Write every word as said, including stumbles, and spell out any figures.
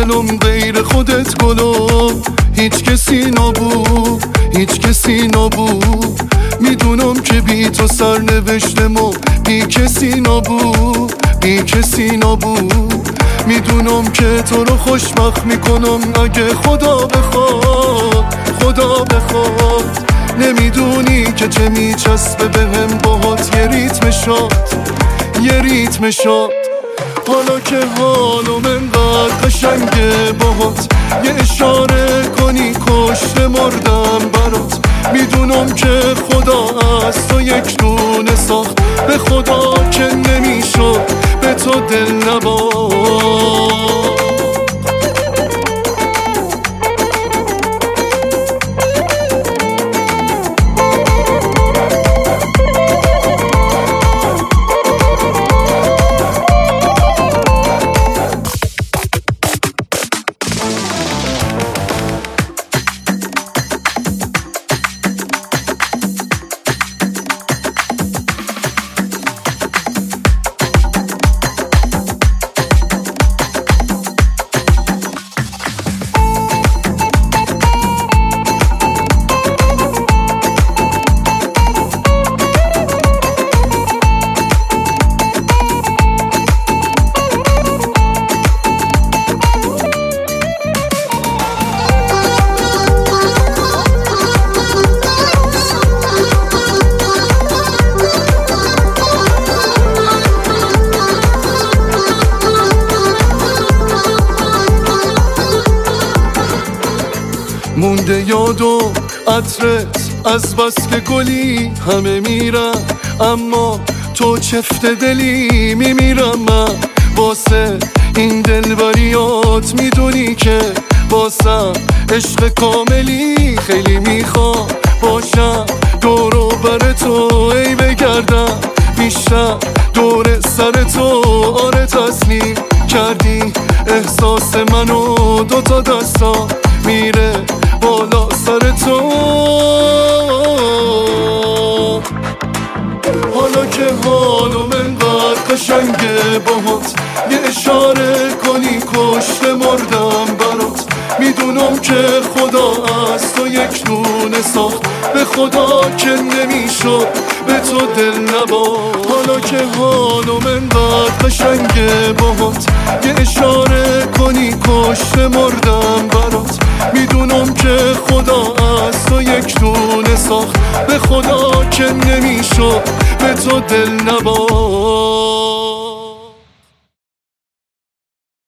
دلم غیر خودت گلم، هیچ کسی نبود، هیچ کسی نبود. میدونم که بی تو سرنوشتم و بی کسی نبود، بی کسی نبود. میدونم که تو رو خوشبخت میکنم اگه خدا بخواد، خدا بخواد. نمیدونی که چه میچسبه بهم باهات یه ریتم شاد، یه ریتم شاد. حالا که حالم انقدر قشنگه باهات یه اشاره کنی کشته مردم برات. میدونم که خدا از تو یک دونه ساخت، به خدا که نمیشد به تو دل نباد. مونده یاد و عطرت از بس که گلی همه میرن، اما تو چفت دلی میمیرم من واسه این دلبریات. میدونی که واسم عشق کاملی خیلی میخوام باشم دور و بر تو، ای بگردم بیشتر دور سر تو. آره تسلیم کردی احساس منو، دوتا دستا میره بالا سر تو. حالا که حالم انقدر قشنگه باهات یه اشاره کنی کشته مردم برات. میدونم که خدا از تو یک دونه ساخت، به خدا که نمیشد به تو دل نباد. حالا که حالم انقدر قشنگه باهات یه اشاره کنی کشته مردم برات. میدونم که خدا از تو یک دونه ساخت، به خدا که نمیشد به تو دل نباد.